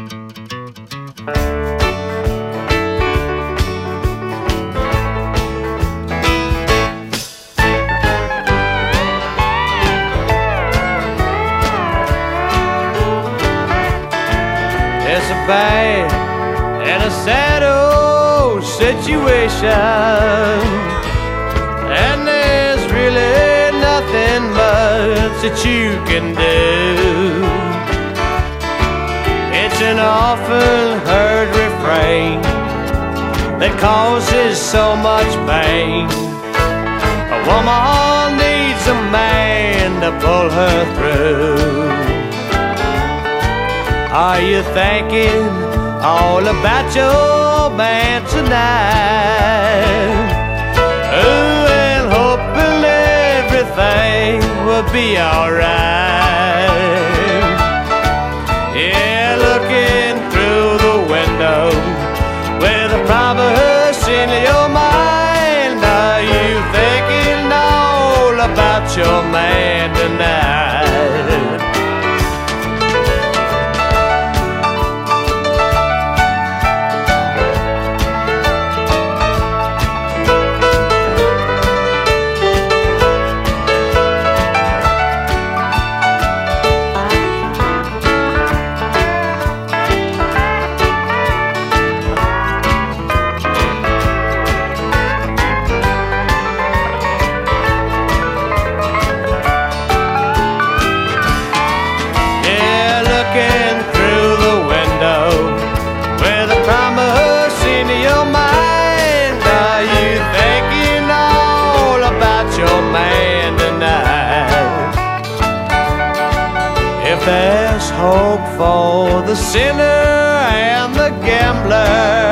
It's a bad and a sad old situation, and there's really nothing much that you can do. It's an often heard refrain that causes so much pain. A woman needs a man to pull her through. Are you thinking all about your man tonight? Oh, and hoping everything will be alright. Yeah, looking through the window with a promise in your mind. Are you thinking all about your man tonight? If there's hope for the sinner and the gambler,